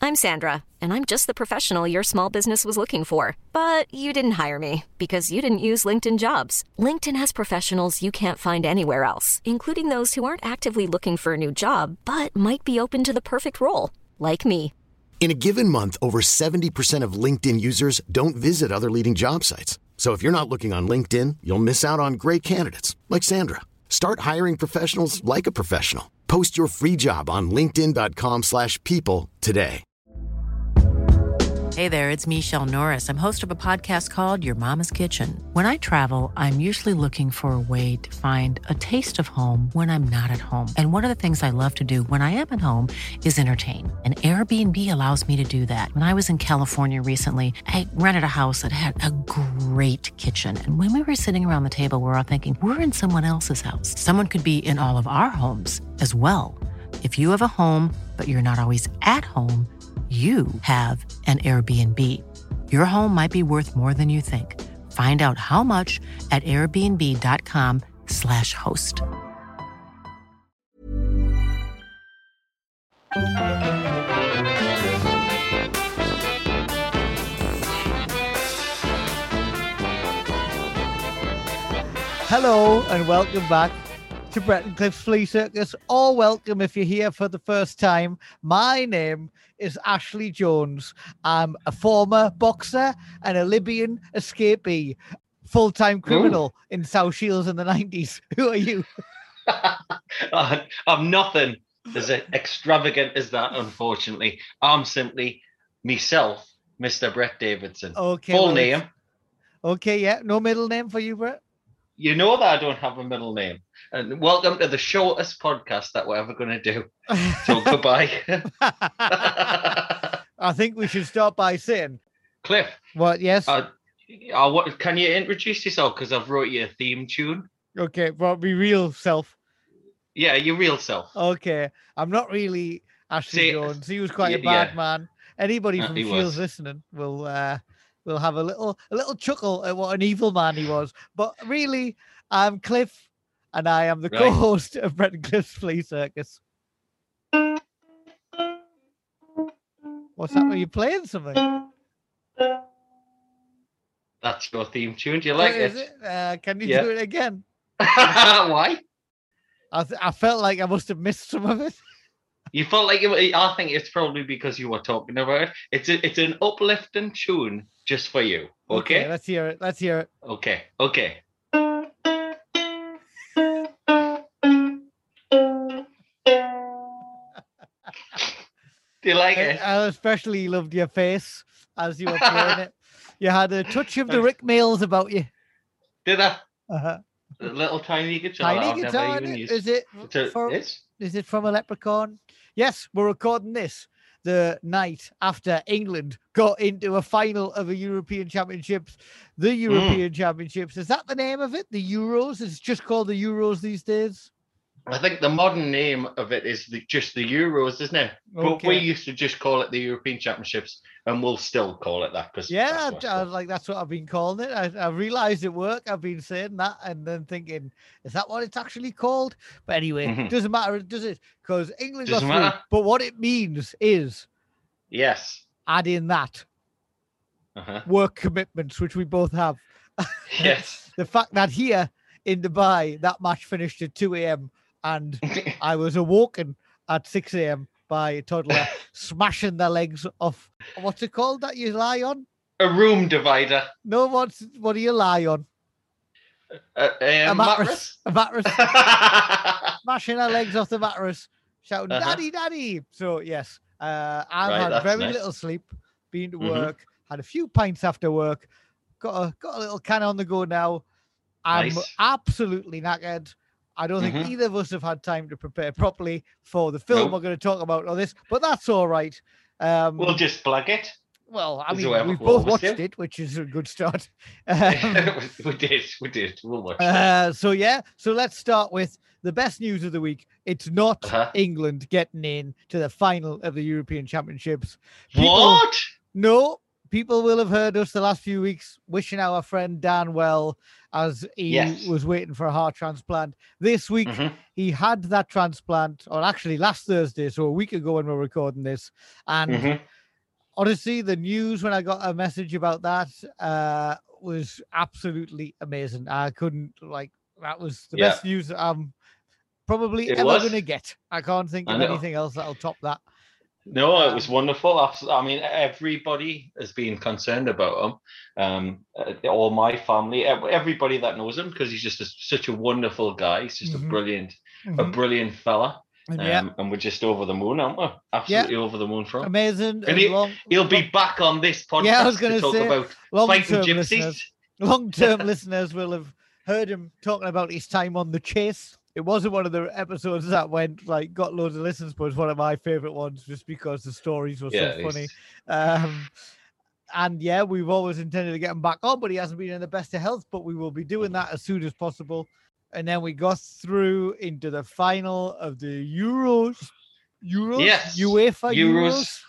I'm Sandra, and I'm just the professional your small business was looking for. But you didn't hire me because you didn't use LinkedIn Jobs. LinkedIn has professionals you can't find anywhere else, including those who aren't actively looking for a new job, but might be open to the perfect role, like me. In a given month, over 70% of LinkedIn users don't visit other leading job sites. So if you're not looking on LinkedIn, you'll miss out on great candidates like Sandra. Start hiring professionals like a professional. Post your free job on linkedin.com/people today. Hey there, it's Michelle Norris. I'm host of a podcast called Your Mama's Kitchen. When I travel, I'm usually looking for a way to find a taste of home when I'm not at home. And one of the things I love to do when I am at home is entertain. And Airbnb allows me to do that. When I was in California recently, I rented a house that had a great kitchen. And when we were sitting around the table, we were all thinking, we're in someone else's house. Someone could be in all of our homes as well. If you have a home, but you're not always at home, you have an Airbnb. Your home might be worth more than you think. Find out how much at airbnb.com/host. Hello and welcome back to Brett and Cliff's Flea Circus, or welcome if you're here for the first time. My name is Ashley Jones. I'm a former boxer and a Libyan escapee, full-time criminal in South Shields in the 90s. Who are you? I'm nothing as extravagant as that, unfortunately. I'm simply myself, Mr. Brett Davidson. Okay. Full name. Okay, yeah. No middle name for you, Brett? You know that I don't have a middle name. And welcome to the shortest podcast that we're ever going to do. So goodbye. I think we should start by saying, Cliff. What? Yes. Can you introduce yourself? Because I've wrote you a theme tune. Okay, probably real self. Yeah, your real self. Okay, I'm not really Ashley Jones. He was quite a bad man. Anybody from Shields listening will have a little chuckle at what an evil man he was. But really, I'm Cliff, and I am the co-host of Brett and Cliff's Flea Circus. What's that? Are you playing something? That's your theme tune. Do you like it? Can you do it again? Why? I felt like I must have missed some of it. You felt like I think it's probably because you were talking about it. It's an uplifting tune just for you. Okay? Let's hear it. Okay. Do you like it? I especially loved your face as you were playing it. You had a touch of the Rick Mills about you. Did I? Uh-huh. A little tiny guitar. Tiny guitar. Is it from a Leprechaun? Yes, we're recording this the night after England got into a final of a European Championships. The European Championships. Is that the name of it? The Euros? It's just called the Euros these days? I think the modern name of it is just the Euros, isn't it? Okay. But we used to just call it the European Championships, and we'll still call it that. That's what I've been calling it. I realized at work I've been saying that and then thinking, is that what it's actually called? But anyway, it doesn't matter, does it? Because England got through. But what it means is, add in that work commitments, which we both have. Yes. The fact that here in Dubai, that match finished at 2 a.m. and I was awoken at 6 a.m. by a toddler smashing the legs off. What's it called that you lie on? A room divider. No, what do you lie on? A mattress. A mattress. Smashing her legs off the mattress, shouting, "Daddy, Daddy!" So yes, I've had very little sleep, been to work, had a few pints after work, got a little can on the go now. I'm absolutely knackered. I don't think either of us have had time to prepare properly for the film we're going to talk about or this, but that's all right. We'll just plug it. Well, I mean, we've both watched it, which is a good start. We did. We'll watch it. So let's start with the best news of the week. It's not England getting in to the final of the European Championships. What? No. People will have heard us the last few weeks wishing our friend Dan well as he was waiting for a heart transplant. This week, he had that transplant, or actually last Thursday, so a week ago when we're recording this. And honestly, the news when I got a message about that was absolutely amazing. I couldn't that was the best news I'm probably ever going to get. I can't think of anything else that'll top that. No, it was wonderful. I mean, everybody has been concerned about him. All my family, everybody that knows him, because he's just such a wonderful guy. He's just a brilliant fella. And we're just over the moon, aren't we? Absolutely over the moon for him. Amazing. And he'll be back on this podcast to talk about fighting gypsies. Long-term listeners will have heard him talking about his time on The Chase. It wasn't one of the episodes that got loads of listens, but it's one of my favorite ones just because the stories were so funny. And we've always intended to get him back on, but he hasn't been in the best of health. But we will be doing that as soon as possible. And then we got through into the final of the UEFA Euros.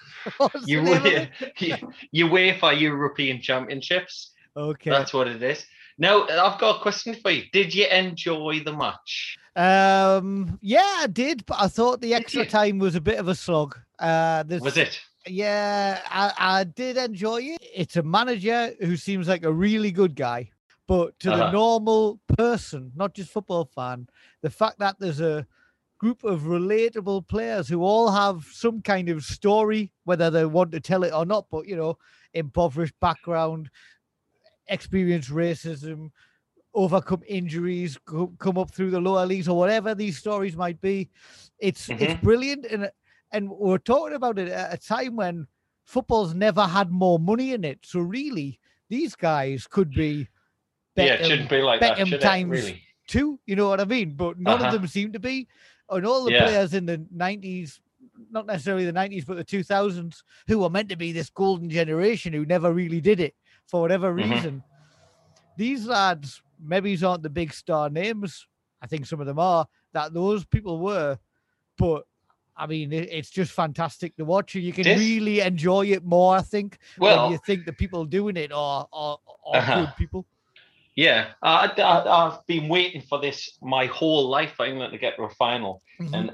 UEFA European Championships. Okay, that's what it is. Now, I've got a question for you. Did you enjoy the match? Yeah, I did, but I thought the extra time was a bit of a slog. Was it? Yeah, I did enjoy it. It's a manager who seems like a really good guy, but to the normal person, not just football fan, the fact that there's a group of relatable players who all have some kind of story, whether they want to tell it or not, but, impoverished background, experience racism, overcome injuries, come up through the lower leagues or whatever these stories might be. It's brilliant. And we're talking about it at a time when football's never had more money in it. So really, these guys could be it shouldn't be like that, should times it, really? 2, you know what I mean? But none of them seem to be. And all the players in the 90s, not necessarily the 90s, but the 2000s, who were meant to be this golden generation who never really did it for whatever reason. These lads maybe aren't the big star names. I think some of them are, that those people were. But, I mean, it's just fantastic to watch. You can really enjoy it more, I think, when you think the people doing it are good people. Yeah, I've been waiting for this my whole life, England to get to a final. And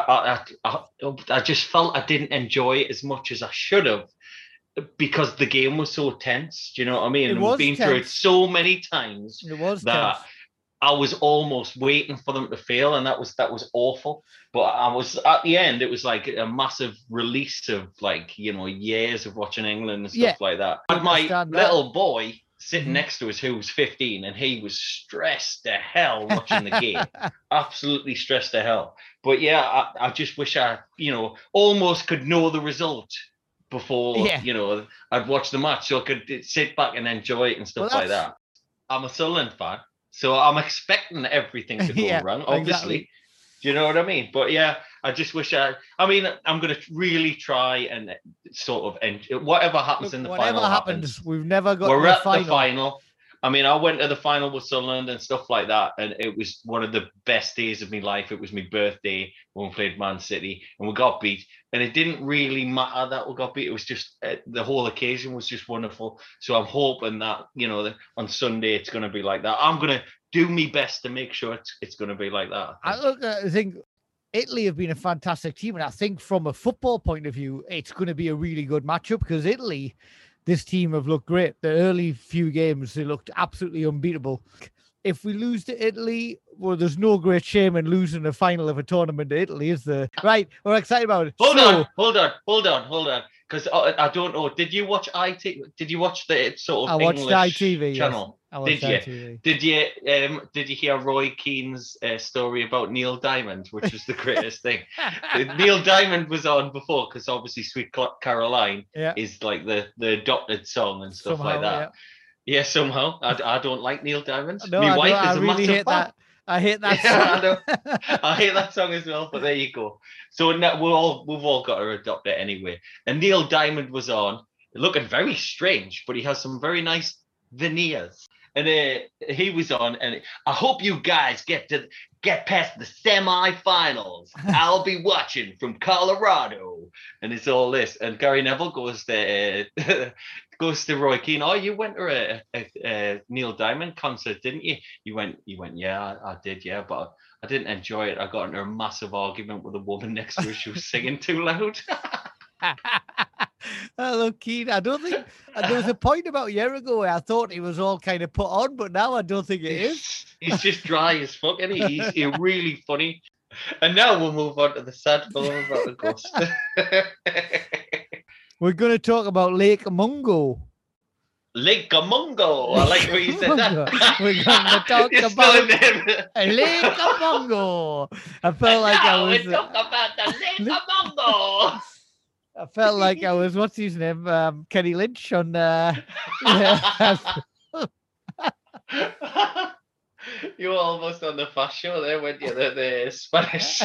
I just felt I didn't enjoy it as much as I should have, because the game was so tense. Do you know what I mean? And we've been through it so many times that I was almost waiting for them to fail, and that was awful. But I was at the end, it was like a massive release of years of watching England and stuff like that. And my little boy sitting next to us who was 15, and he was stressed to hell watching the game. Absolutely stressed to hell. But I just wish I almost could know the result before I'd watch the match, so I could sit back and enjoy it and stuff like that. I'm a Sunderland fan, so I'm expecting everything to go wrong, obviously. Exactly. Do you know what I mean? But I just wish I'm going to really try and sort of whatever happens in the final. Whatever happens, we've never got. We're at the final. I mean, I went to the final with Sunderland and stuff like that, and it was one of the best days of my life. It was my birthday when we played Man City, and we got beat. And it didn't really matter that we got beat. It was just the whole occasion was just wonderful. So I'm hoping that on Sunday it's going to be like that. I'm going to do my best to make sure it's going to be like that. I think Italy have been a fantastic team, and I think from a football point of view, it's going to be a really good matchup, because Italy, this team have looked great. The early few games, they looked absolutely unbeatable. If we lose to Italy, well, there's no great shame in losing the final of a tournament to Italy, is there? Right, we're excited about it. Hold on. Because I don't know. Did you watch Did you watch the sort of English ITV channel? Yes. Did you hear Roy Keane's story about Neil Diamond, which was the greatest thing? Neil Diamond was on before, because obviously Sweet Caroline is like the adopted song and stuff like that. Yeah, somehow. I don't like Neil Diamond. No, My wife is a really massive fan. I hate that song. I know. I hate that song as well, but there you go. So now we've all got to adopt it anyway. And Neil Diamond was on, looking very strange, but he has some very nice veneers. And he was on, and I hope you guys get past the semi-finals. I'll be watching from Colorado, and it's all this. And Gary Neville goes to Roy Keane. Oh, you went to a Neil Diamond concert, didn't you? You went. Yeah, I did. Yeah, but I didn't enjoy it. I got into a massive argument with a woman next to her. She was singing too loud. Look, Keane, I don't think there was a point about a year ago where I thought he was all kind of put on, but now I don't think it is. He's just dry as fuck, isn't he? He's really funny. And now we'll move on to the sad film about the ghost. We're going to talk about Lake Mungo. Lake Mungo. I like what you said that. We're going to talk about Lake Mungo. I felt like I was. We talk about the Lake Mungo. I felt like I was. What's his name? Kenny Lynch on. You were almost on the fast show there, weren't you? The Spanish.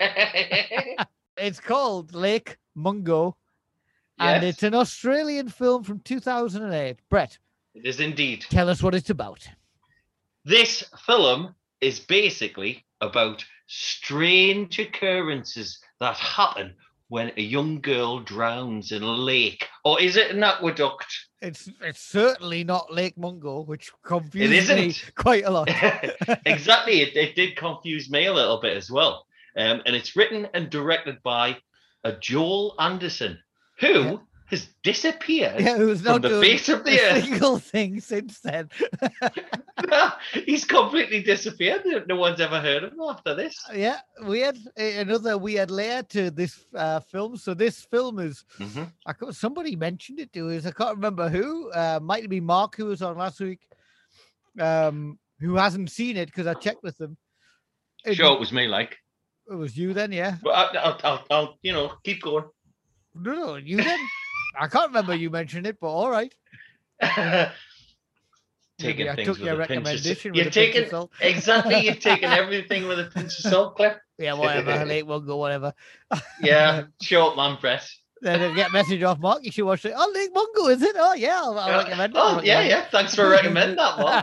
It's called Lake Mungo. And it's an Australian film from 2008. Brett. It is indeed. Tell us what it's about. This film is basically about strange occurrences that happen when a young girl drowns in a lake. Or is it an aqueduct? It's certainly not Lake Mungo, which confused me quite a lot. Exactly. It did confuse me a little bit as well. And it's written and directed by Joel Anderson, who has disappeared who's from not the face of the earth. Single thing since then. He's completely disappeared. No one's ever heard of him after this. Yeah, weird. Another weird layer to this film. So this film is, somebody mentioned it to us. I can't remember who. Might be Mark, who was on last week, who hasn't seen it because I checked with them. Sure, it was me, like. It was you then, yeah. But I'll keep going. No, you then. I can't remember you mentioned it, but all right. Taking I things took with your a pinch of recommendation. You're taking exactly. You're taking everything with a pinch of salt, Cliff. Yeah, whatever. Late Mungo, whatever. Yeah, short man press. Then I get a message off Mark. You should watch it. Oh, Lake Mungo, is it? Oh, yeah. I'll recommend it. Oh, yeah. Thanks for recommending that,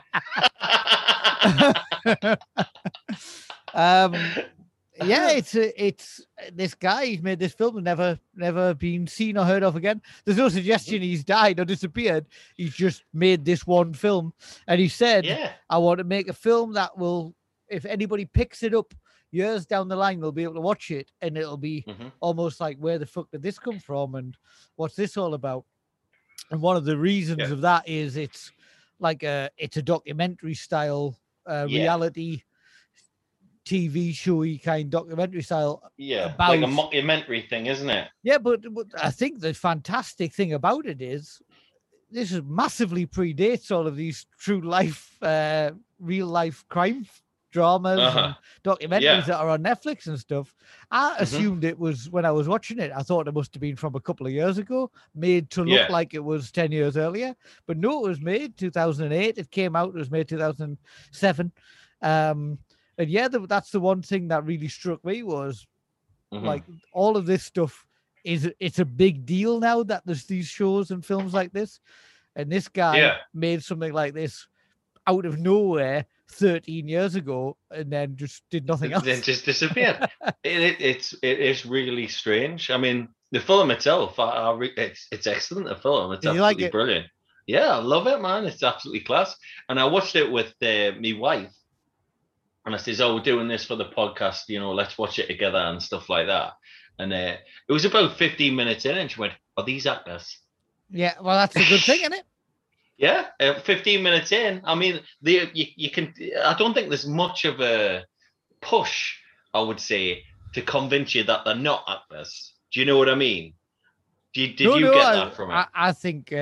Mark. Yeah, it's this guy. He's made this film and never been seen or heard of again. There's no suggestion he's died or disappeared. He's just made this one film, and he said, "I want to make a film that will, if anybody picks it up years down the line, they'll be able to watch it, and it'll be almost like, where the fuck did this come from, and what's this all about?" And one of the reasons of that is it's a documentary style reality TV showy kind documentary style. Yeah, like a mockumentary thing, isn't it? Yeah, but I think the fantastic thing about it is this massively predates all of these true life, real life crime dramas and documentaries that are on Netflix and stuff. I assumed it was, when I was watching it, I thought it must have been from a couple of years ago, made to look like it was 10 years earlier. But no, it was made 2008. It came out, it was made 2007. And yeah, that's the one thing that really struck me was like all of this stuff it's a big deal now that there's these shows and films like this. And this guy made something like this out of nowhere 13 years ago and then just did nothing else. Then just disappeared. It is really strange. I mean, the film itself, it's excellent. The film, it's absolutely brilliant. Yeah, I love it, man. It's absolutely class. And I watched it with my wife. And I says, "Oh, we're doing this for the podcast, let's watch it together and stuff like that." And it was about 15 minutes in, and she went, "Are these actors?" Yeah, well, that's a good thing, isn't it? Yeah, 15 minutes in. I mean, you can. I don't think there's much of a push, I would say, to convince you that they're not actors. Do you know what I mean? Did you get that from it? I think.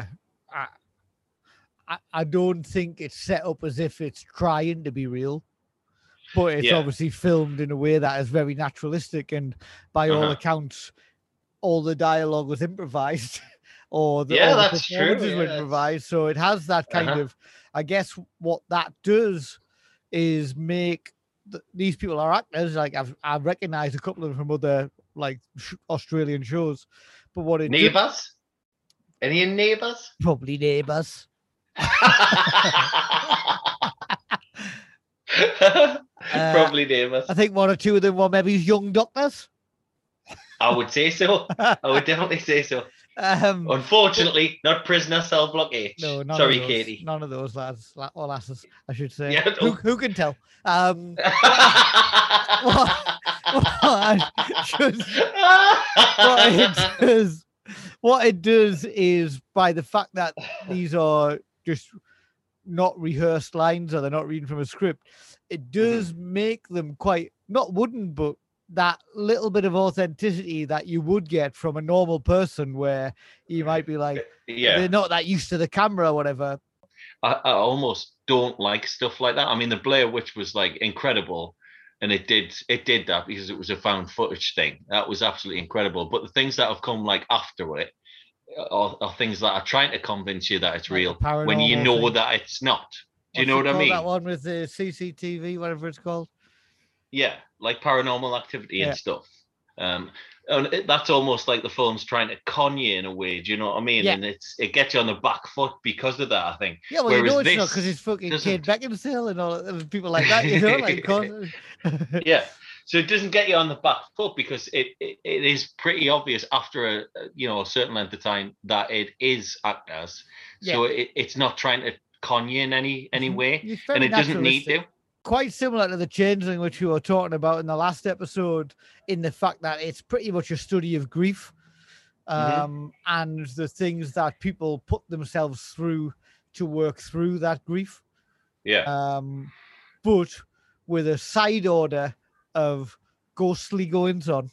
I don't think it's set up as if it's trying to be real. But it's obviously filmed in a way that is very naturalistic, and by all accounts, all the dialogue was improvised, or the performances were improvised. So it has that kind of, I guess, what that does is make these people are actors. Like I've recognized a couple of them from other like Australian shows, but what it Neighbours? Any Neighbours? Probably Neighbours. Probably Neighbours. I think one or two of them were maybe Young Doctors. I would say so. I would definitely say so. Unfortunately, not Prisoner Cell Block H. No, sorry, Katie. None of those lads or lasses, I should say. Yeah, who can tell? What it does what it does is, by the fact that these are just not rehearsed lines or they're not reading from a script, it does make them quite not wooden, but that little bit of authenticity that you would get from a normal person, where you might be like, they're not that used to the camera or whatever. I almost don't like stuff like that. I mean, the Blair Witch was like incredible, and it did that because it was a found footage thing. That was absolutely incredible. But the things that have come like after it are things that are trying to convince you that it's like real when you know that it's not. Do you know what I mean? That one with the CCTV, whatever it's called. Yeah, like Paranormal Activity and stuff. And that's almost like the film's trying to con you in a way. Do you know what I mean? Yeah. And it gets you on the back foot because of that, I think. Yeah, well, whereas you know it's not because it's fucking Kate Beckinsale and all people like that, you know, like. Yeah, so it doesn't get you on the back foot because it is pretty obvious after a certain length of time that it is actors. So it's not trying to con you in any way, and it doesn't need to. Quite similar to The Changeling, which we were talking about in the last episode, in the fact that it's pretty much a study of grief and the things that people put themselves through to work through that grief. Yeah. But with a side order of ghostly goings on.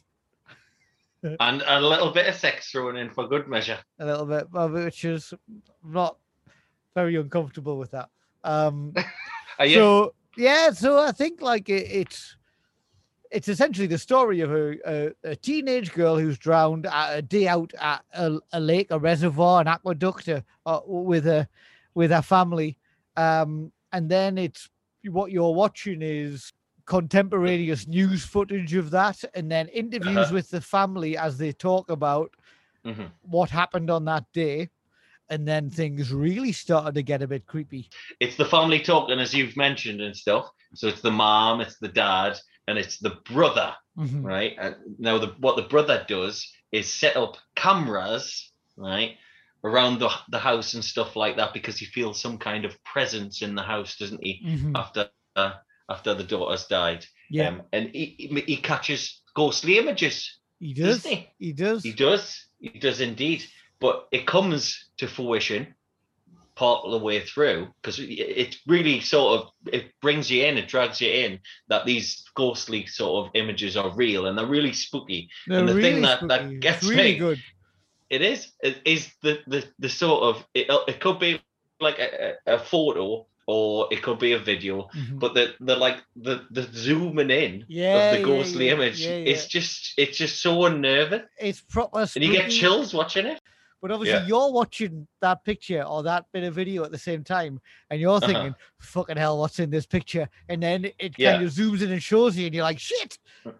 And a little bit of sex thrown in for good measure. A little bit, which is not very uncomfortable with that. Are you? So I think like it's essentially the story of a teenage girl who's drowned at a day out at a lake, a reservoir, an aqueduct with her family, and then it's what you're watching is contemporaneous news footage of that, and then interviews with the family as they talk about what happened on that day. And then things really started to get a bit creepy. It's the family talking, as you've mentioned and stuff. So it's the mom, it's the dad, and it's the brother, right? And now what the brother does is set up cameras, right, around the house and stuff like that because he feels some kind of presence in the house, doesn't he? After the daughter's died, and he catches ghostly images. He does. Doesn't he? He does. He does. He does indeed. But it comes to fruition part of the way through because it really it brings you in, it drags you in that these ghostly sort of images are real and they're really spooky. They're the really thing spooky. that gets really me, good. It is the sort of it could be like a photo or it could be a video, but the zooming in of the ghostly image it's just so unnerving. It's proper spooky. And you get chills watching it. But obviously you're watching that picture or that bit of video at the same time and you're thinking, fucking hell, what's in this picture? And then it kind of zooms in and shows you and you're like, shit,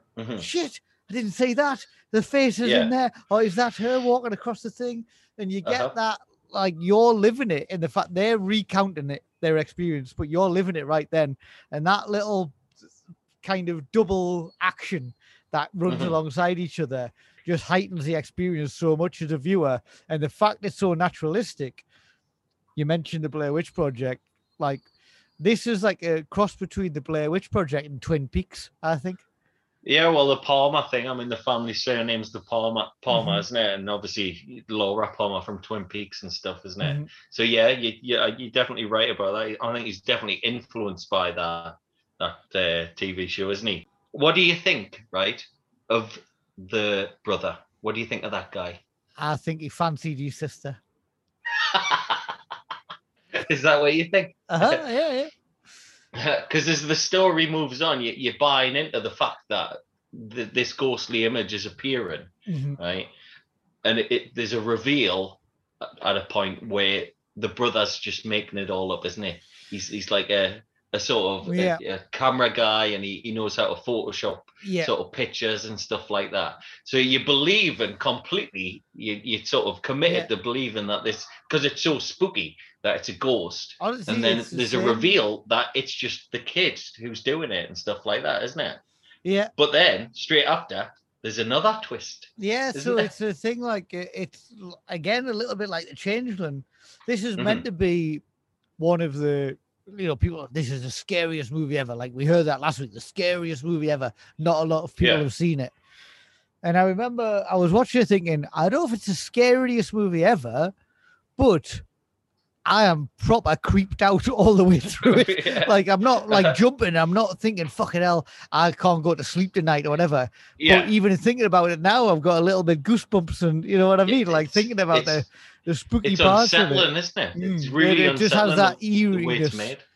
I didn't see that. The face is in there. Or is that her walking across the thing? And you get that, like you're living it in the fact they're recounting it, their experience, but you're living it right then. And that little kind of double action that runs alongside each other just heightens the experience so much as a viewer. And the fact it's so naturalistic, you mentioned the Blair Witch Project, like this is like a cross between the Blair Witch Project and Twin Peaks, I think. Yeah, well, the Palmer thing, I mean, the family surname's the Palmer, isn't it? And obviously Laura Palmer from Twin Peaks and stuff, isn't it? So yeah, you're definitely right about that. I think he's definitely influenced by that TV show, isn't he? What do you think, right, of the brother? What do you think of that guy? I think he fancied his sister. Is that what you think? Yeah. Because as the story moves on, you're buying into the fact that this ghostly image is appearing, right? And there's a reveal at a point where the brother's just making it all up, isn't he? He's like a sort of a camera guy, and he knows how to Photoshop sort of pictures and stuff like that. So you believe and completely, you sort of committed to believing that this, because it's so spooky, that it's a ghost. Honestly, and then there's a reveal that it's just the kid who's doing it and stuff like that, isn't it? Yeah. But then straight after, there's another twist. Yeah, so it's a thing like, it's again a little bit like The Changeling. This is meant to be one of the, people, this is the scariest movie ever. Like we heard that last week, the scariest movie ever. Not a lot of people have seen it. And I remember I was watching it thinking, I don't know if it's the scariest movie ever, but I am proper creeped out all the way through it. Yeah. Like, I'm not like jumping. I'm not thinking, fucking hell, I can't go to sleep tonight or whatever. Yeah. But even thinking about it now, I've got a little bit goosebumps, and you know what I mean? Like thinking about the spooky parts of it. It's unsettling, isn't it? It's really it just has that eeriness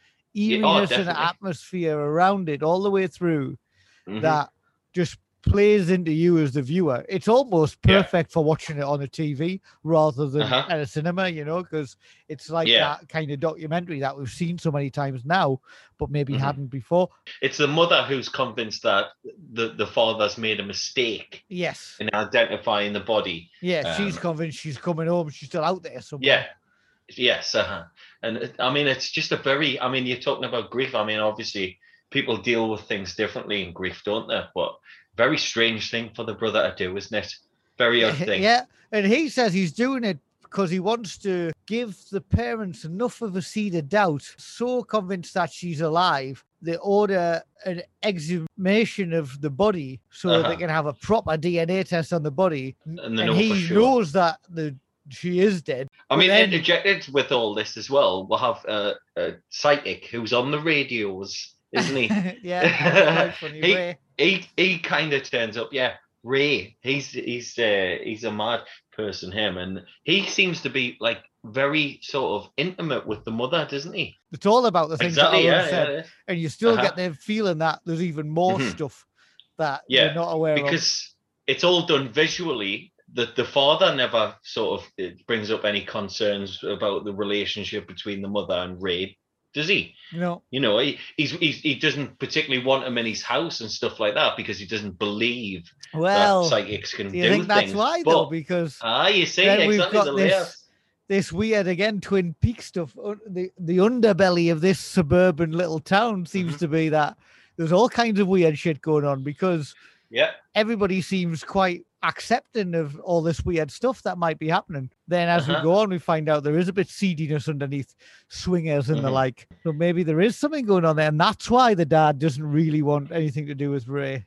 and atmosphere around it all the way through Mm-hmm. that just plays into you as the viewer. It's almost perfect for watching it on a TV rather than at a cinema, you know, because it's like that kind of documentary that we've seen so many times now, but maybe hadn't before. It's the mother who's convinced that the father's made a mistake. Yes. In identifying the body. Yeah, she's convinced she's coming home. She's still out there somewhere. Yeah. Yes. And I mean, it's just you're talking about grief. I mean, obviously people deal with things differently in grief, don't they? But very strange thing for the brother to do, isn't it? Very odd thing. Yeah, and he says he's doing it because he wants to give the parents enough of a seed of doubt, so convinced that she's alive, they order an exhumation of the body so they can have a proper DNA test on the body. And he knows that she is dead. I mean, interjected with all this as well, we'll have a psychic who's on the radios, isn't he? Yeah, funny, he kind of turns up. Yeah, Ray. He's a mad person, him, and he seems to be like very sort of intimate with the mother, doesn't he? It's all about the things that Alan said, yeah. And you still get the feeling that there's even more stuff that you're not aware of. Because it's all done visually. The father never sort of brings up any concerns about the relationship between the mother and Ray. Does he? No. You know, he doesn't particularly want him in his house and stuff like that because he doesn't believe that psychics can do things. I think that's why, though, because you see, exactly, we've got this weird, again, Twin Peaks stuff. The underbelly of this suburban little town seems to be that there's all kinds of weird shit going on because everybody seems quite accepting of all this weird stuff that might be happening. Then as we go on, we find out there is a bit seediness underneath swingers and the like. So maybe there is something going on there, and that's why the dad doesn't really want anything to do with Ray.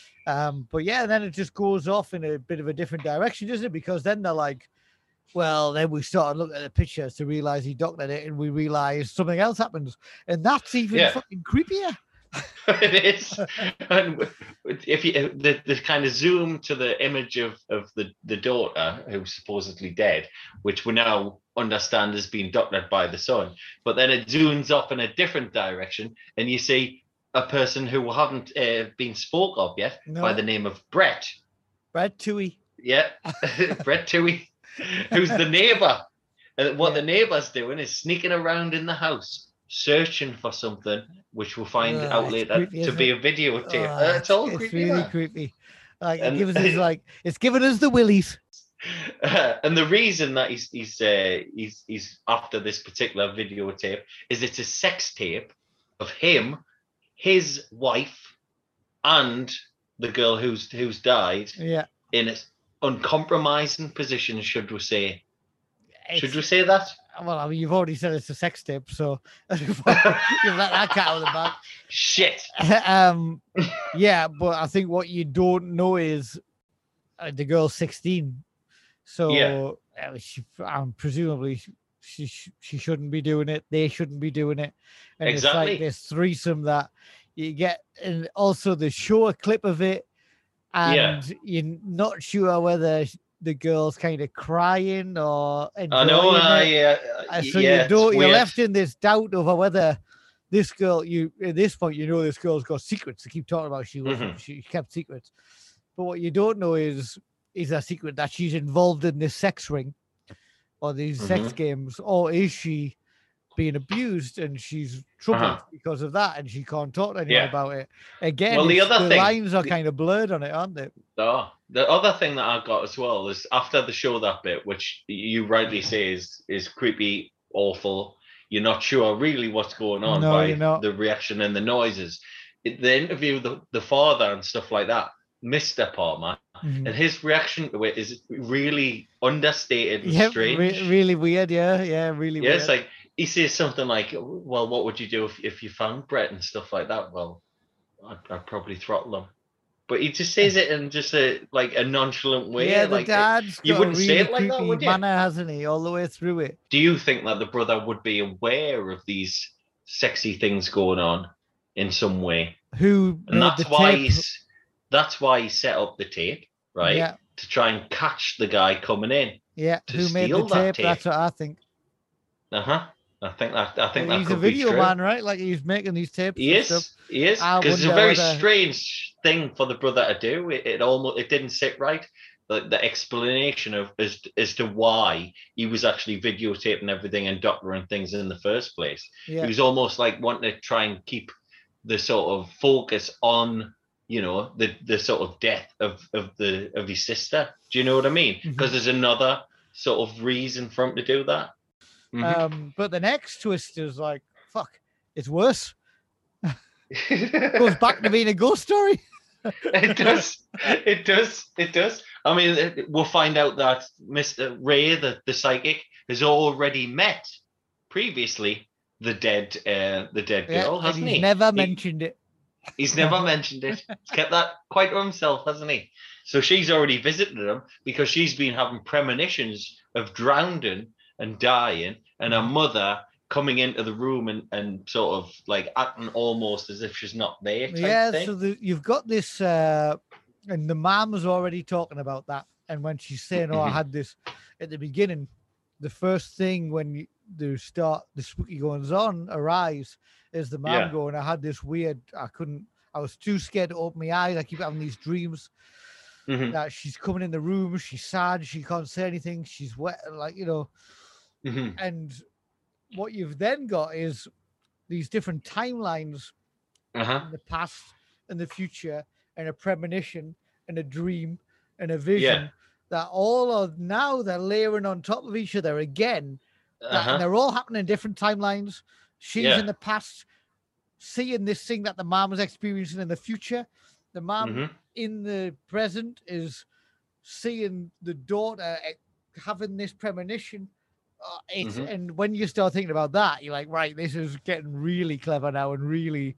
But yeah, then it just goes off in a bit of a different direction, doesn't it? Because then they're like, well, then we started looking at the pictures to realize he doctored it, and we realize something else happens, and that's even fucking creepier. It is. And if you the kind of zoom to the image of the daughter who's supposedly dead, which we now understand has been doctored by the son, but then it zooms off in a different direction and you see a person who haven't been spoke of yet by the name of Brett Toohey. Yeah. Brett Toohey, who's the neighbor, and what the neighbor's doing is sneaking around in the house searching for something, which we'll find out later creepy, to be a videotape. It's all creepy. It's really creepy. Like it's giving us the willies. And the reason that he's after this particular videotape is it's a sex tape of him, his wife, and the girl who's died. Yeah. In an uncompromising position, should we say? Should we say that? Well, I mean, you've already said it's a sex tape, so you've let that cat out of the bag. Shit. Yeah, but I think what you don't know is the girl's 16, so presumably she shouldn't be doing it. They shouldn't be doing it, and it's like this threesome that you get, and also they show a clip of it, and you're not sure whether the girl's kind of crying or enjoying it. So you're left in this doubt over whether this girl, at this point, you know this girl's got secrets to keep talking about. She kept secrets. But what you don't know is a secret that she's involved in this sex ring or these sex games, or is she being abused and she's troubled because of that and she can't talk to anyone about it? Again, well, the lines are kind of blurred on it, aren't they? Oh, the other thing that I got as well is after the show that bit, which you rightly say is creepy, awful. You're not sure really what's going on the reaction and the noises. They interview the father and stuff like that, Mr. Palmer, and his reaction to it is really understated and strange. Really weird, really weird. It's like he says something like, well, what would you do if you found Brett and stuff like that? Well, I'd probably throttle him. but he just says it in just a nonchalant way. Yeah, the like dad's you got wouldn't a really say it like that, creepy would you? manner, hasn't he, all the way through it? Do you think that the brother would be aware of these sexy things going on in some way? Who And made that's the why tape? that's why he set up the tape, right? Yeah. To try and catch the guy coming in. Yeah, To who made the steal that tape? That's what I think. I think that He's a could be video true. man, right? Like he's making these tapes. He is. Stuff. He is. I Because it's a wonder very whether- strange thing for the brother to do. It didn't sit right. The explanation of as to why he was actually videotaping everything and doctoring things in the first place. Yeah. He was almost like wanting to try and keep the sort of focus on, you know, the sort of death of his sister. Do you know what I mean? Because there's another sort of reason for him to do that. But the next twist is like, fuck, it's worse. Goes back to being a ghost story. It does. I mean, we'll find out that Mr. Ray, the psychic, has already met previously the dead girl, hasn't he? He's never mentioned it. He's never mentioned it. He's kept that quite to himself, hasn't he? So she's already visited him because she's been having premonitions of drowning and dying, and her mother coming into the room and sort of like acting almost as if she's not there. Yeah, thing. so you've got this, and the mom was already talking about that. And when she's saying, "Oh, I had this," at the beginning, the first thing when the spooky goings on arrives is the mom going, "I had this weird. I was too scared to open my eyes. I keep having these dreams." That she's coming in the room, she's sad, she can't say anything, she's wet, like, you know. And what you've then got is these different timelines in the past and the future, and a premonition and a dream and a vision that all are now they're layering on top of each other again. And they're all happening in different timelines. She's in the past seeing this thing that the mom was experiencing in the future. The mom in the present is seeing the daughter having this premonition. And when you start thinking about that, you're like, right, this is getting really clever now, and really,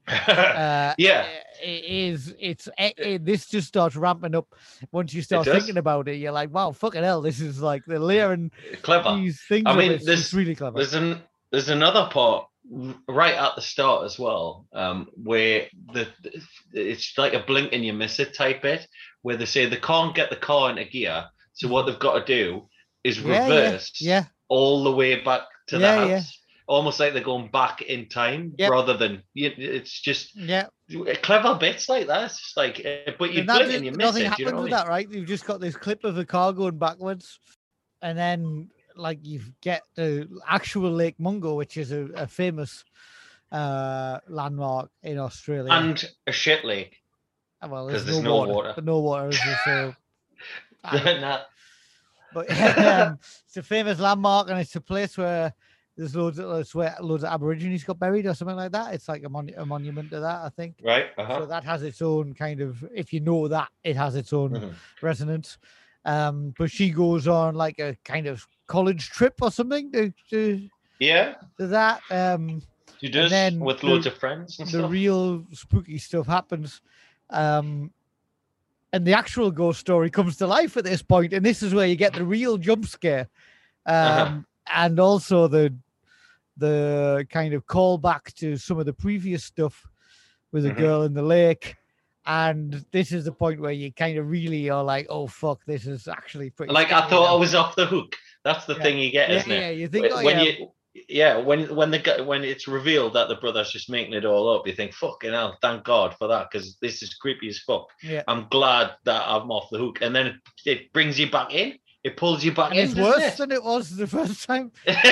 this just starts ramping up. Once you start thinking about it, you're like, wow, fucking hell, this is like they're layering clever these things. I mean, it's really clever. There's another part right at the start as well, where it's like a blink and you miss it type bit, where they say they can't get the car into gear, so what they've got to do is reverse all the way back to the house, almost like they're going back in time rather than it's just clever bits like that. It's just like, but you blink and you miss nothing it. happens with that, right? You've just got this clip of the car going backwards, and then like you get the actual Lake Mungo, which is a famous landmark in Australia, and a shit lake. Well, there's no water. But no water is there, so. But it's a famous landmark, and it's a place where there's loads of Aborigines got buried or something like that. It's like a monument to that, I think. Right. So that has its own kind of, if you know that, it has its own resonance. But she goes on like a kind of college trip or something to that. She does, with loads of friends and stuff. The real spooky stuff happens. And the actual ghost story comes to life at this point, and this is where you get the real jump scare, and also the kind of callback to some of the previous stuff with the girl in the lake. And this is the point where you kind of really are like, oh fuck, this is actually pretty. Like I thought I was off the hook. That's the thing you get, isn't it? Yeah, you think when it's revealed that the brother's just making it all up, you think, fucking hell, thank God for that, because this is creepy as fuck. Yeah. I'm glad that I'm off the hook. And then it brings you back in. It pulls you back in. It's worse than it was the first time.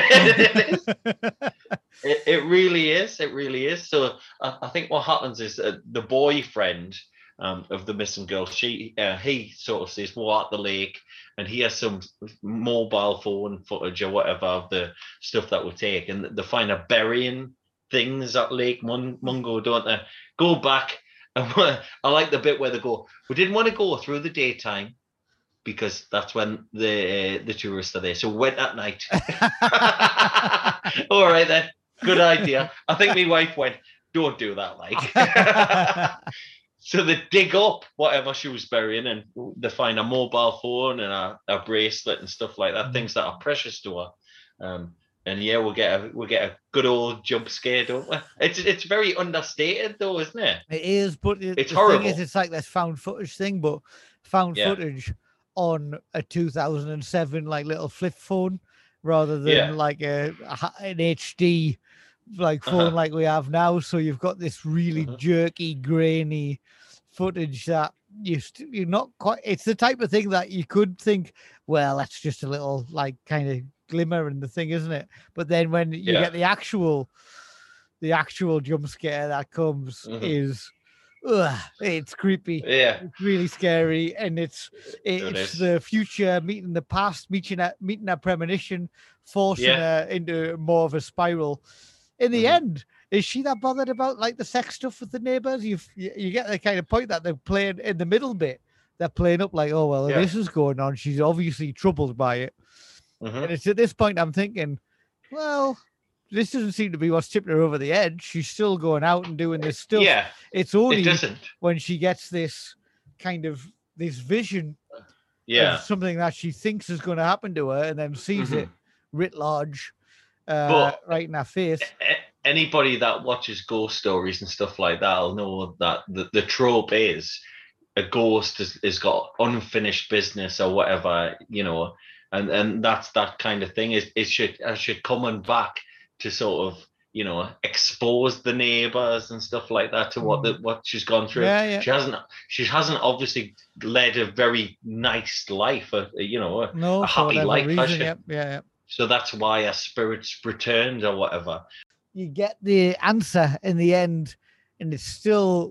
It really is. It really is. So I think what happens is the boyfriend of the missing girl, he sort of says, well, at the lake, and he has some mobile phone footage or whatever of the stuff that will take, and they find a burying things at Lake Mungo, don't they? Go back, and I like the bit where they go, we didn't want to go through the daytime because that's when the tourists are there, so we went at night. All right then, good idea. I think my wife went, don't do that, like. So they dig up whatever she was burying, and they find a mobile phone and a bracelet and stuff like that, things that are precious to her. And yeah, we'll get a good old jump scare, don't we? It's very understated though, isn't it? It is, but it's the horrible. thing is, it's like this found footage thing, but found footage on a 2007 like little flip phone rather than like an HD like phone like we have now. So you've got this really jerky, grainy footage that you're not quite. It's the type of thing that you could think, well, that's just a little like kind of glimmer in the thing, isn't it? But then when you get the actual jump scare that comes is it's creepy. Yeah, it's really scary, and it's the future meeting the past, meeting a premonition, forcing her into more of a spiral. In the end, is she that bothered about like the sex stuff with the neighbors? You get the kind of point that they're playing in the middle bit. They're playing up like, oh well, this is going on. She's obviously troubled by it. And it's at this point I'm thinking, well, this doesn't seem to be what's tipping her over the edge. She's still going out and doing this stuff. Yeah, it's only when she gets this kind of this vision of something that she thinks is going to happen to her, and then sees it writ large right in her face. Anybody that watches ghost stories and stuff like that will know that the trope is a ghost has got unfinished business or whatever, and that's that kind of thing. It should come back to sort of expose the neighbors and stuff like that to what she's gone through. She hasn't obviously led a very nice life, a happy life. Reason, so that's why her spirit's returned or whatever. You get the answer in the end, and there's still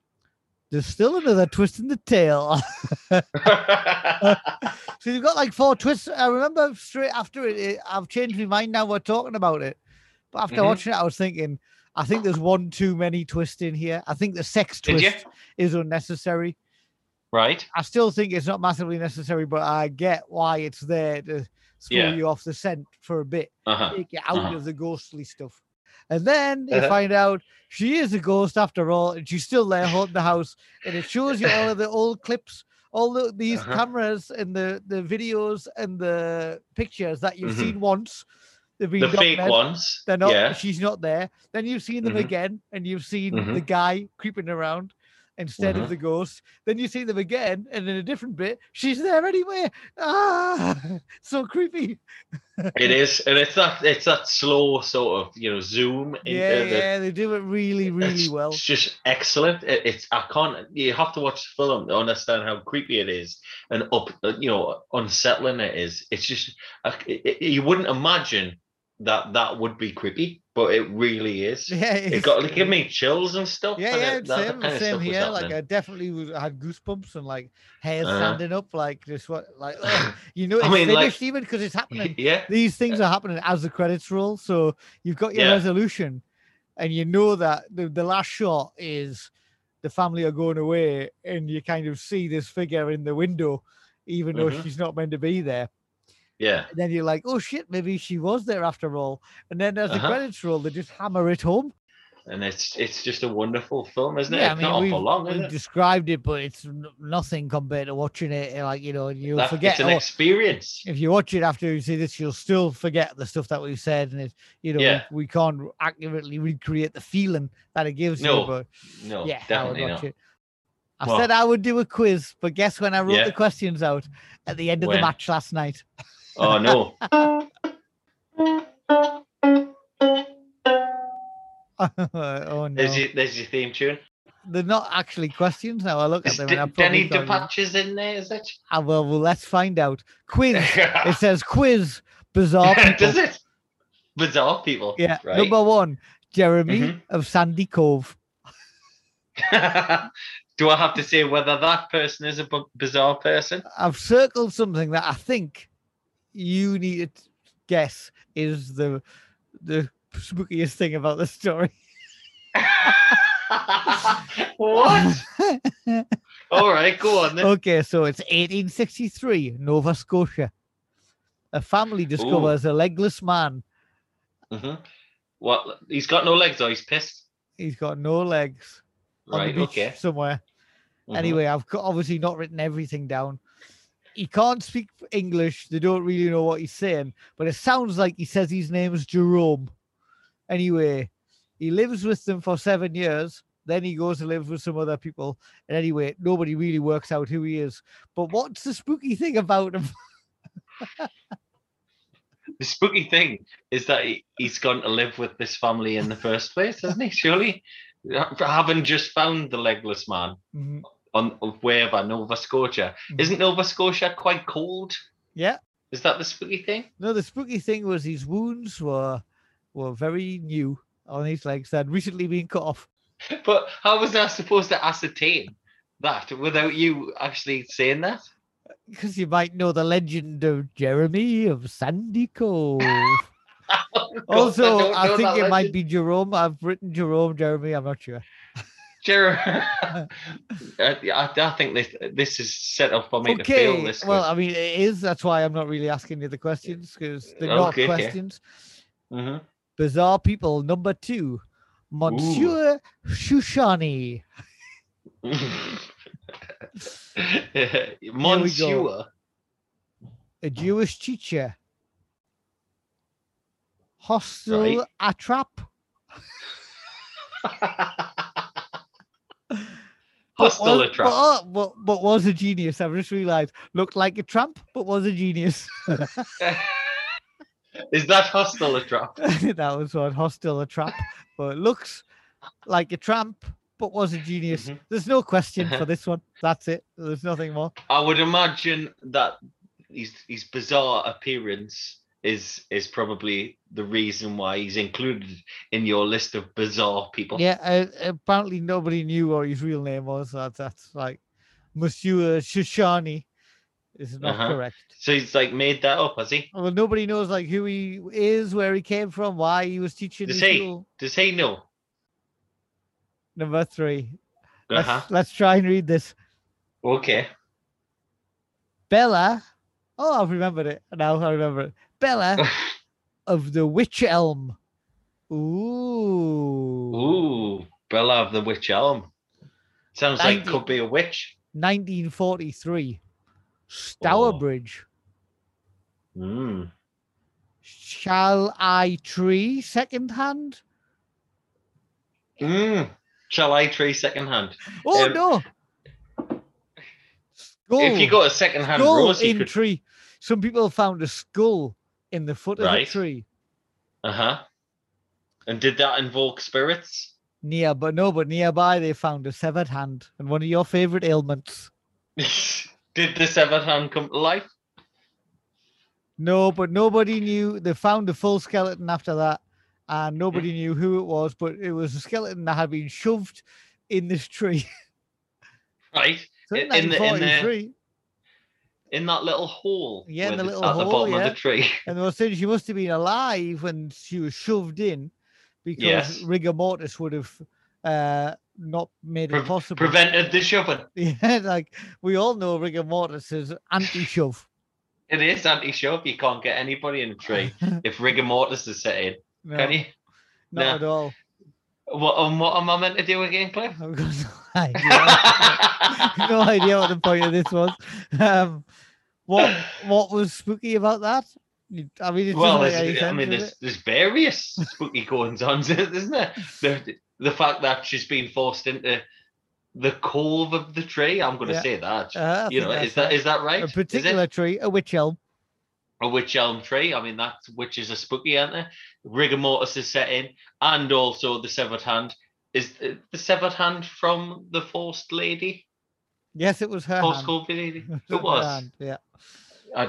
another twist in the tail. So you've got like 4 twists. I remember straight after it, I've changed my mind now we're talking about it. But after watching it, I was thinking, I think there's one too many twists in here. I think the sex twist is unnecessary. Right. I still think it's not massively necessary, but I get why it's there to throw you off the scent for a bit, take you out of the ghostly stuff. And then you find out she is a ghost after all, and she's still there haunting the house. And it shows you all of the old clips, all these cameras and the videos and the pictures that you've seen once. They've been the fake ones. They're not. She's not there. Then you've seen them again, and you've seen the guy creeping around instead of the ghost. Then you see them again, and in a different bit, she's there anyway. So creepy. It is, and it's that slow sort of zoom. They do it really, really well. It's just excellent. You have to watch the film to understand how creepy it is and unsettling it is. It's just you wouldn't imagine that would be creepy, but it really is. It give me chills and stuff. Same here. Like I definitely had goosebumps and like hair standing up, like just it's finished even because it's happening. These things are happening as the credits roll, so you've got your resolution, and you know that the last shot is the family are going away, and you kind of see this figure in the window, even though she's not meant to be there. Yeah. And then you're like, oh shit, maybe she was there after all. And then as the credits roll, they just hammer it home. And it's just a wonderful film, isn't it? It's not awful long, is it? We've described it, but it's nothing compared to watching it. Like, you'll forget. It's an experience. If you watch it after you see this, you'll still forget the stuff that we've said. And we can't accurately recreate the feeling that it gives you. But definitely not. I said I would do a quiz, but guess when I wrote the questions out? At the end of the match last night. Oh, no. Oh, no. There's your theme tune. They're not actually questions now. I look at them. And Denny DePatch's in there, is it? Well, let's find out. Quiz. It says quiz. Bizarre people. Does it? Bizarre people. Yeah. Right. Number 1, Jeremy of Sandy Cove. Do I have to say whether that person is a bizarre person? I've circled something that I think you need to guess is the spookiest thing about the story. What? All right, go on then. Okay, so it's 1863, Nova Scotia. A family discovers a legless man. What? He's got no legs, or he's pissed? He's got no legs. Right, on the beach somewhere. Anyway, I've obviously not written everything down. He can't speak English. They don't really know what he's saying, but it sounds like he says his name is Jerome. Anyway, he lives with them for 7 years. Then he goes to live with some other people. And anyway, nobody really works out who he is. But what's the spooky thing about him? The spooky thing is that he's gone to live with this family in the first place, hasn't he? Surely, having just found the legless man. On wherever, Nova Scotia. Isn't Nova Scotia quite cold? Yeah. Is that the spooky thing? No, the spooky thing was his wounds were very new on his legs. They had recently been cut off. But how was I supposed to ascertain that without you actually saying that? Because you might know the legend of Jeremy of Sandy Cove. Also, I think it might be Jerome. I've written Jeremy. I'm not sure. I think this is set up for me to fail this. Well, I mean, it is. That's why I'm not really asking you the questions, because they're not questions. Bizarre people, number 2, Monsieur Shoshani. Monsieur. A Jewish teacher. Hostel Atrap. Hostel Atrap. But was a genius. I've just realised. Looked like a tramp, but was a genius. Is that Hostel Atrap? That was one, Hostel Atrap. But looks like a tramp, but was a genius. There's no question for this one. That's it. There's nothing more. I would imagine that his bizarre appearance is probably the reason why he's included in your list of bizarre people. Yeah, apparently nobody knew what his real name was. That's like Monsieur Shoshani is not correct. So he's like made that up, has he? Well, nobody knows like who he is, where he came from, why he was teaching. Does he know? Number 3. Let's try and read this. Okay. Bella. Oh, I've remembered it. Now I remember it. Bella of the Wych Elm. Ooh, Bella of the Wych Elm. Sounds like it could be a witch. 1943. Stourbridge. Shall I tree secondhand? Shall I tree secondhand? Oh, no. Skull. If you got a secondhand rose, in tree. Some people found a skull in the foot of the tree. And did that invoke spirits? But nearby they found a severed hand and one of your favorite ailments. Did the severed hand come to life? No, but nobody knew. They found the full skeleton after that, and nobody knew who it was, but it was a skeleton that had been shoved in this tree. Right. So in that little hole. Yeah, in the little hole at the bottom of the tree. And they were saying she must have been alive when she was shoved in, because rigor mortis would have not made it possible. Prevented the shoving. Yeah, like we all know rigor mortis is anti-shove. It is anti-shove. You can't get anybody in a tree if rigor mortis is set in. No, can you? Not at all. What am I meant to do again, Cliff? I've got no idea. No idea what the point of this was. What was spooky about that? I mean, there's various spooky goings on, isn't there? The fact that she's been forced into the cove of the tree. I'm going to say that. Is that right? A particular tree, a wych elm. A wych elm tree. I mean, that's witches are spooky, aren't they? Rigor mortis is set in, and also the severed hand. Is the severed hand from the forced lady? Yes, it was her. Forced COVID lady. It was. Hand, yeah. I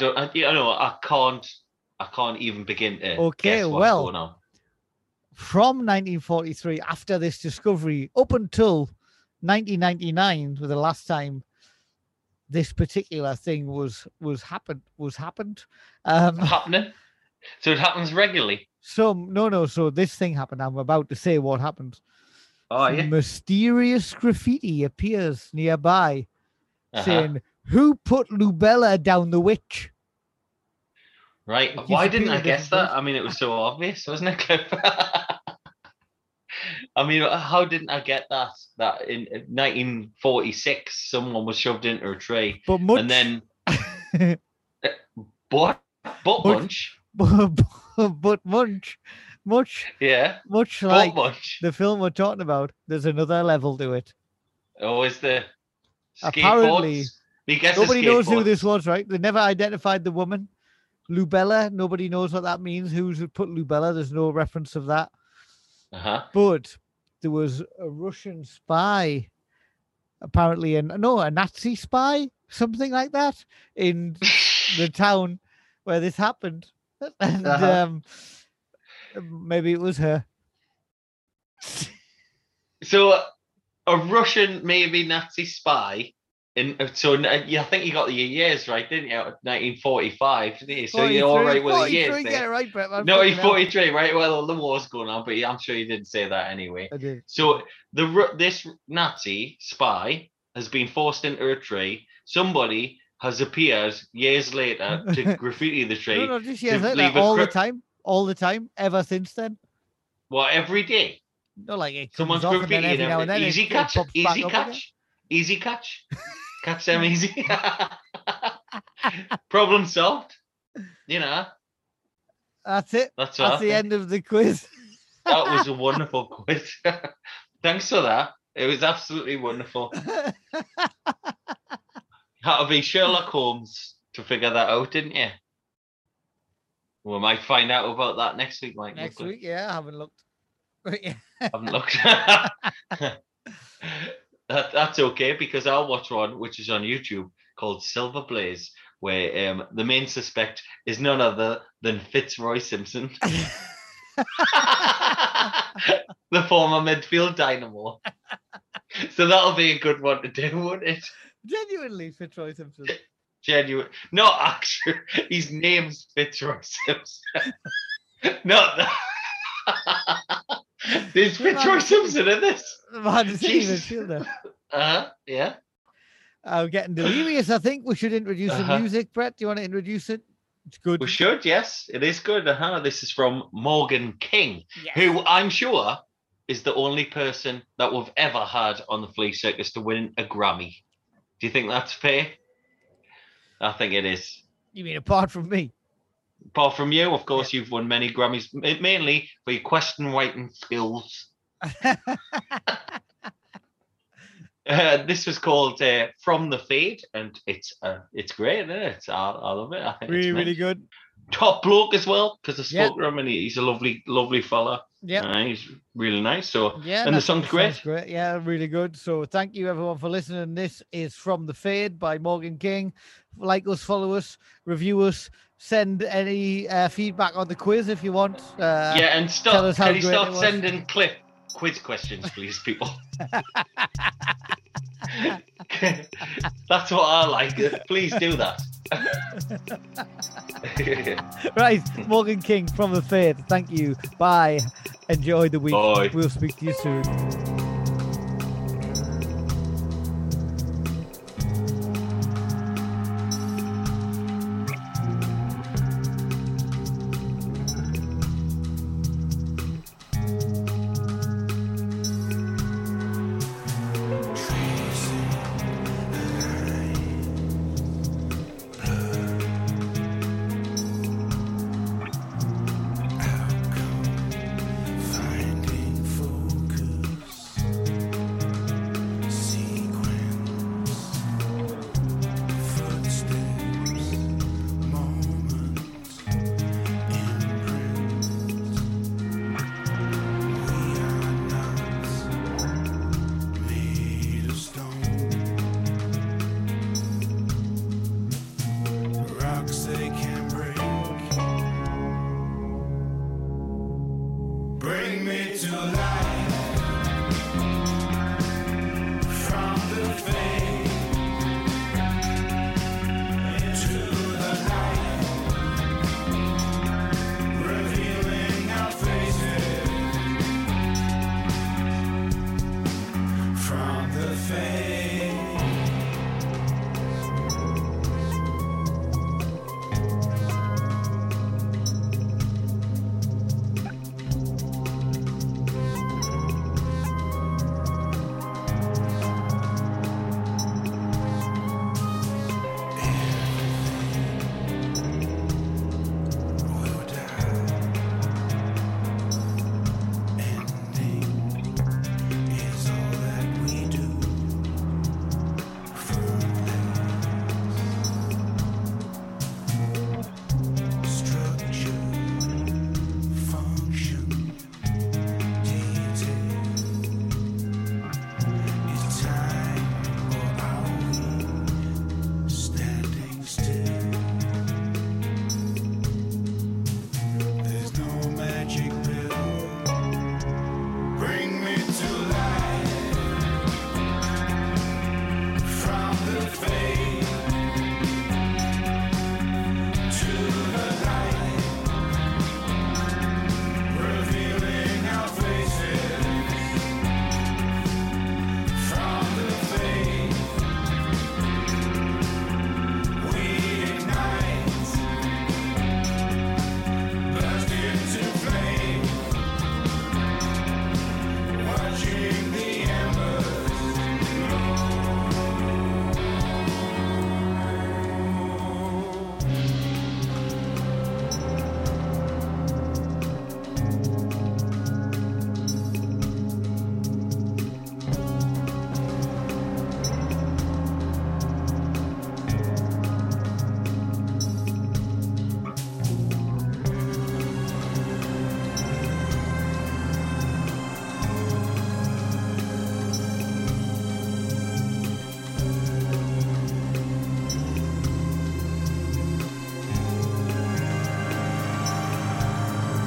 can't even begin to guess what's going on. From 1943, after this discovery, up until 1999, was the last time this particular thing was happened. Happening? So it happens regularly? So this thing happened. I'm about to say what happened. Oh, yeah. Mysterious graffiti appears nearby saying, "Who put Lubella down the witch?" Right. Why didn't I guess that? I mean, it was so obvious, wasn't it, Cliff? I mean, how didn't I get that? That in 1946, someone was shoved into a tree, but much, and then what? Butt munch. But much. Yeah. Much butt like munch. the film we're talking about. There's another level to it. Oh, is there? Apparently, nobody knows who this was. Right? They never identified the woman. Lubella. Nobody knows what that means. Who's put Lubella? There's no reference of that. But there was a Russian spy, apparently, a Nazi spy, something like that, in the town where this happened, and maybe it was her. So, a Russian, maybe Nazi spy. I think you got the years right, didn't you? 1945, didn't you? So you're all right with the years. Get it right, Brett. Man. No, 43, right? Well, the war's going on, but I'm sure you didn't say that anyway. I did. So this Nazi spy has been forced into a tree. Somebody has appeared years later to graffiti the tree. No, just years later. All the time, ever since then. Well, every day. No, like it someone's comes off and then every now and then easy catch. Catch them easy. Problem solved. You know. That's it. That's the end of the quiz. That was a wonderful quiz. Thanks for that. It was absolutely wonderful. Had to be Sherlock Holmes to figure that out, didn't you? We might find out about that next week, Mike. Next week, yeah. I haven't looked. Haven't looked. That's okay, because I'll watch one which is on YouTube called Silver Blaze, where the main suspect is none other than Fitzroy Simpson, the former midfield dynamo. So that'll be a good one to do, won't it? Genuinely, Fitzroy Simpson. Genuine. No, actually, his name's Fitzroy Simpson. Not that. There's Fitzroy Simpson in this. Yeah. I'm getting delirious. I think we should introduce the music. Brett, do you want to introduce it? It's good. We should, yes. It is good. This is from Morgan King, who I'm sure is the only person that we've ever had on the Flea Circus to win a Grammy. Do you think that's fair? I think it is. You mean apart from me? Apart from you, of course, you've won many Grammys, mainly for your question writing skills. This was called From the Fade, and it's great, isn't it? I love it. I think really good. Top bloke as well, because I spoke to him, and he's a lovely fella. Yeah, he's really nice. So and the song's great. Great, yeah, really good. So thank you everyone for listening. This is From the Fade by Morgan King. Like us, follow us, review us. Send any feedback on the quiz if you want. And stop. Can you start sending quiz questions, please, people? That's what I like. Please do that. Right, Morgan King, From the Fade. Thank you. Bye. Enjoy the week. Bye. We'll speak to you soon.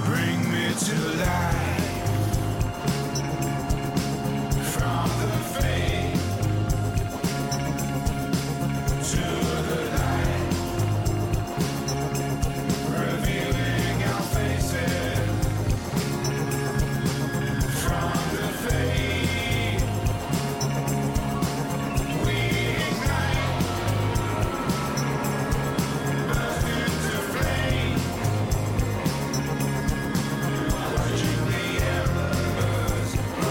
Bring me to life from the fade to the light, revealing our faces from the fade. We ignite, burst into flame. Watching the embers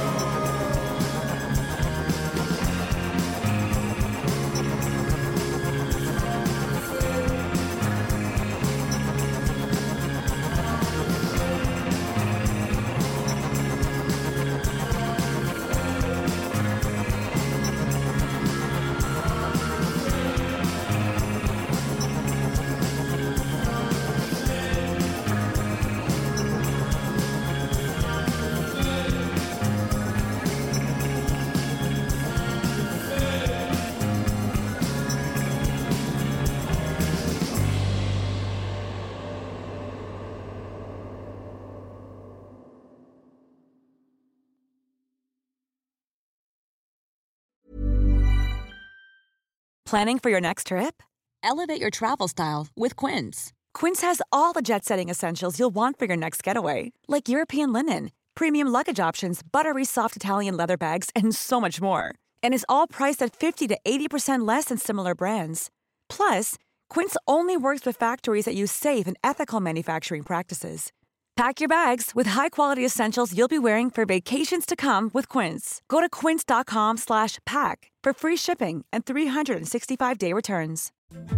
Planning for your next trip? Elevate your travel style with Quince. Quince has all the jet-setting essentials you'll want for your next getaway, like European linen, premium luggage options, buttery soft Italian leather bags, and so much more. And is all priced at 50 to 80% less than similar brands. Plus, Quince only works with factories that use safe and ethical manufacturing practices. Pack your bags with high-quality essentials you'll be wearing for vacations to come with Quince. Go to quince.com/pack for free shipping and 365-day returns.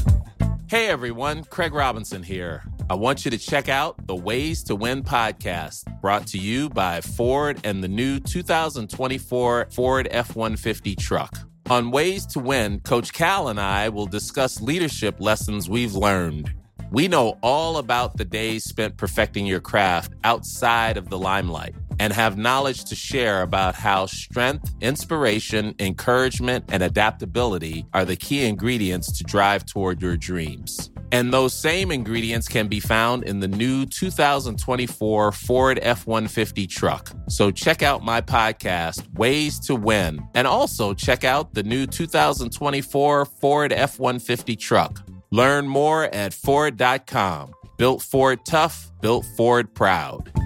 Hey everyone, Craig Robinson here. I want you to check out the Ways to Win podcast, brought to you by Ford and the new 2024 Ford F-150 truck. On Ways to Win, Coach Cal and I will discuss leadership lessons we've learned. We know all about the days spent perfecting your craft outside of the limelight and have knowledge to share about how strength, inspiration, encouragement, and adaptability are the key ingredients to drive toward your dreams. And those same ingredients can be found in the new 2024 Ford F-150 truck. So check out my podcast, Ways to Win, and also check out the new 2024 Ford F-150 truck. Learn more at Ford.com. Built Ford tough, built Ford proud.